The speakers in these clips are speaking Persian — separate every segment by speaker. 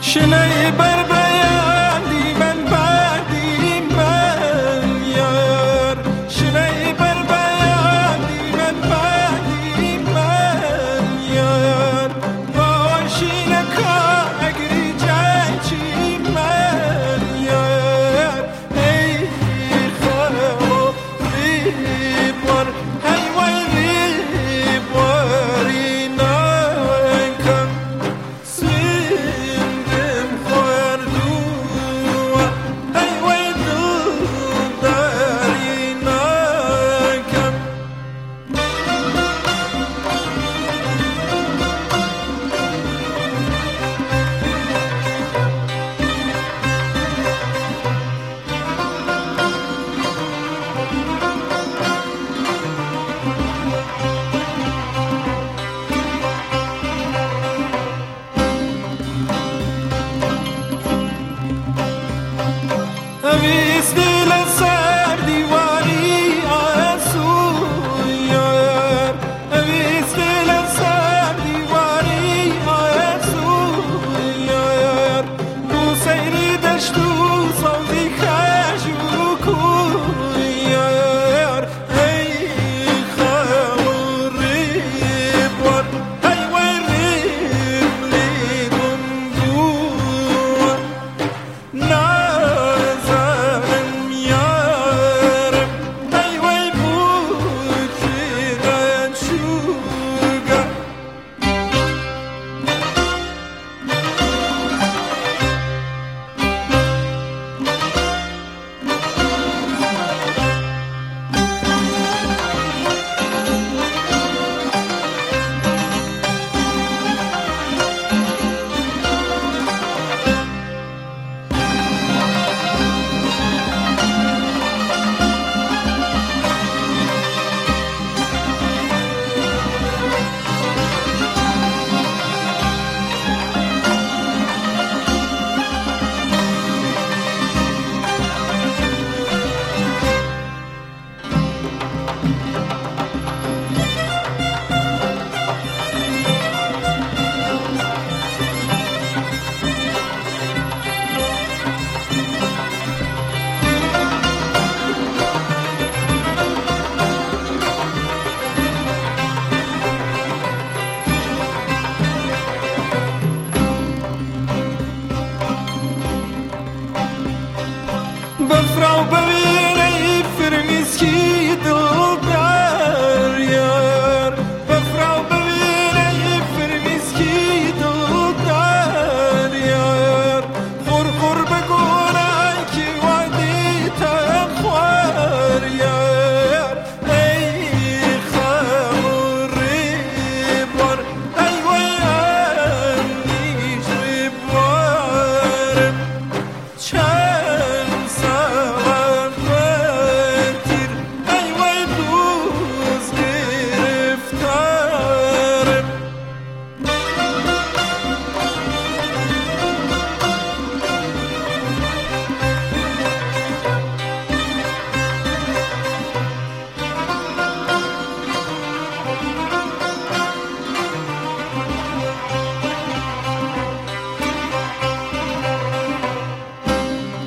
Speaker 1: شنای بر بیندی من بعدی من یار شنای بر بیندی من بعدی من یار باشی نکا اگری جنچی من یار ای خواهو ریبوار ای وای ریبواری نکم اویز دل سر دیواری آسو یار اویز دل سر دیواری آسو یار تو سیری دشتو سازی خشو کو یار ای خموری بار ای وی ریب لیدم دو بفرو ببینی فرمیسکی دلدار یار بفرو ببینی فرمیسکی دلدار یار خور خور بگونای که وادی تخوار یار ای خموری بار ای ویان نیش بارم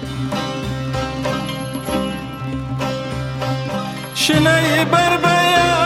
Speaker 1: شنای بر بیان